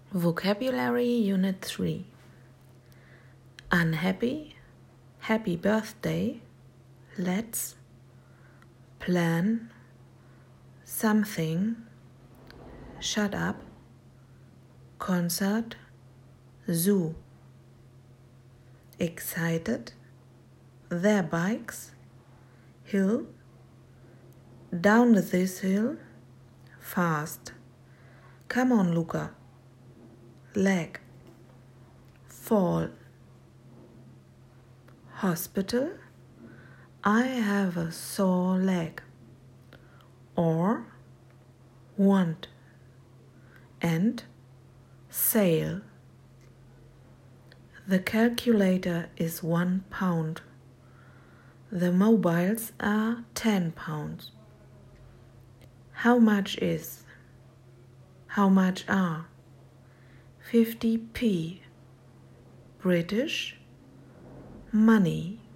Vocabulary Unit 3. Unhappy, happy birthday, let's, plan, something, shut up, concert, zoo. Excited, their bikes, hill, down this hill, fast. Come on, Luca. Leg, fall. Hospital, I have a sore leg. Or, want. And, sale. The calculator is £1. The mobiles are £10. How much is? How much are? 50p. British, money.